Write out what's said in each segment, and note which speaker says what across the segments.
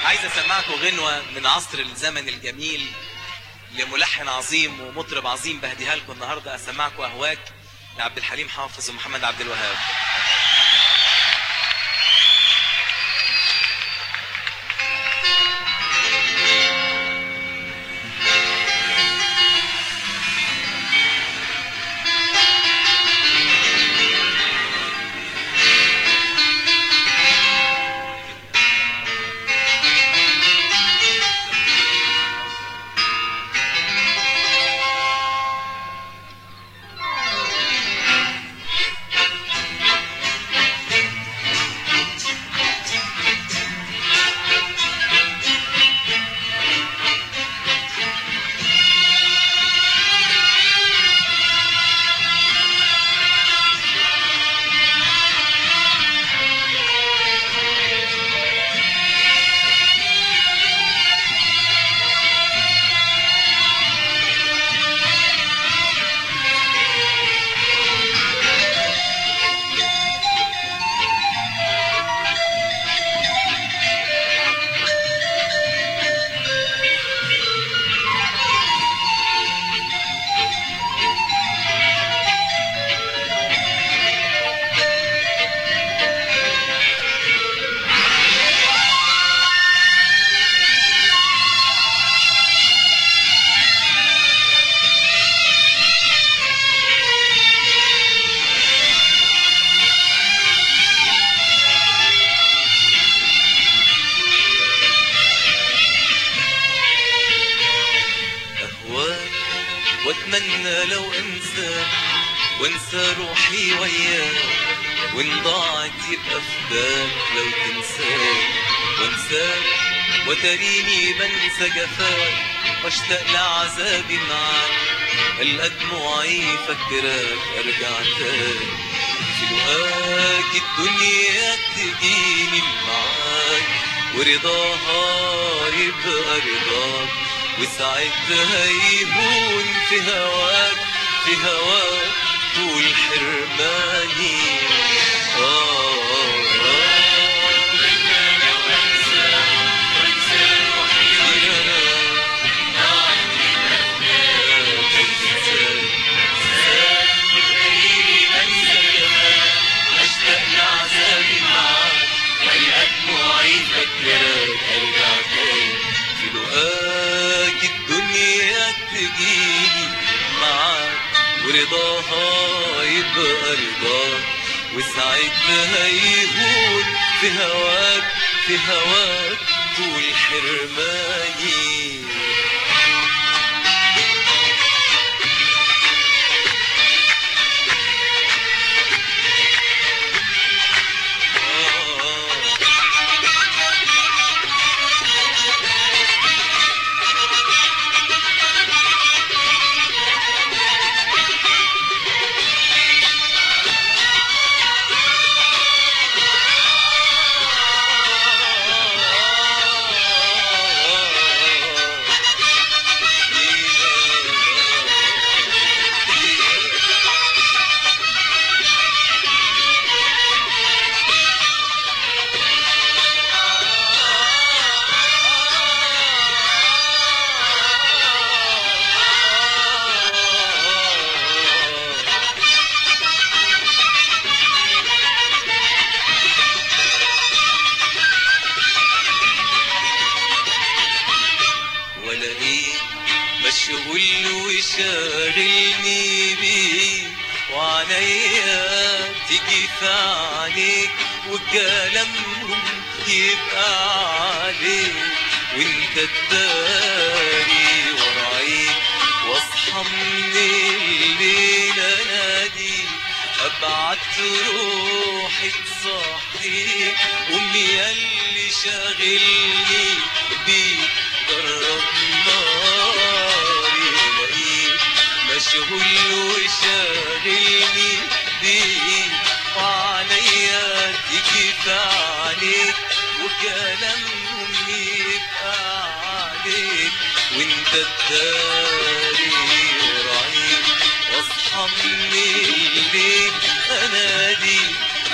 Speaker 1: عايز اسمعكم غنوة من عصر الزمن الجميل لملحن عظيم ومطرب عظيم بهديها لكم النهارده. اسمعكم اهواك لعبد الحليم حافظ ومحمد عبد الوهاب. واتمنى لو انسى وانسى روحي وياك، وان ضاعت يبقى فداك لو تنساك وانساك، وتريني بنسى جفاك واشتاق لعذابي معاك، القى دموعي فكراك ارجع تاني في لقاك الدنيا تجيني معاك، ورضاها يبقى رضاك، وساعتها يهون في هواك في هواك طول حرماني. تجيني معاك ورضاها يبقى رضاك، وساعتها يهون في هواك في هواك طول حرماني. مشغول وشاغلني بيه، وعليا تيجي في عينيك وكلامهم يبقى عليك، وانت تداري ورايك، واصحى من الليل اناديك، ابعت روحي تصحيك، قوم ياللي شاغلني بيك جرب ناري الاقيك، مشغول وشاغلني بيك، وعليا تيجي في عينيك وكلامهم يبقى عليك، وانت تداري ورايك، واصحى من الليل اناديك،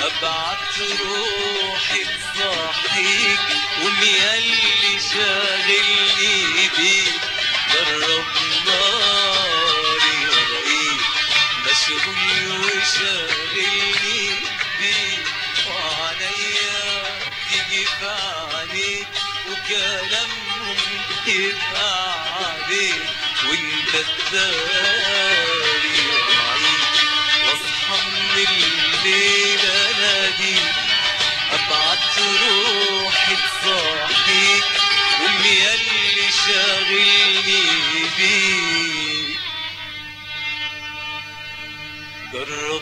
Speaker 1: ابعت روحي تصحيك ومياللي شاغلني بيك جرب ناري والاقيك مشغول وشاغلني بيك وعليا تيجي في عينيك وكلامهم يبقى عليك وانت الداري وعيك واصحى من الليل اناديك ابعت روحي تصحيك ومياللي شاغلني بيك جرب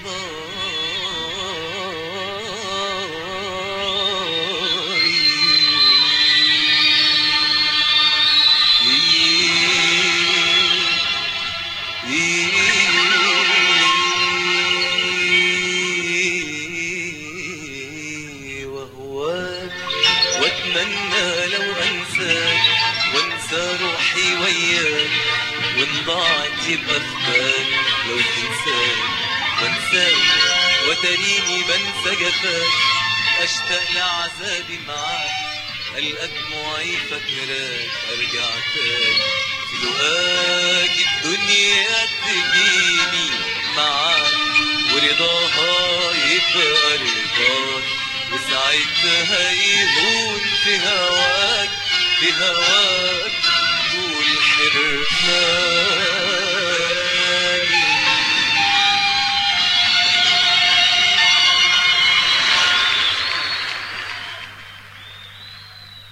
Speaker 1: واتمنى لو انساك وانسى روحي وياك وان ضاعت يبقى في بالي لو تنساك وانساك وتريني بنسى جفاك اشتاق لعذابي معاك القى دموعي فاكراك ارجع تاني في لقاك الدنيا تجيني معاك ورضاها يبقى رضاك وساعتها يهون في هواك طول حرمان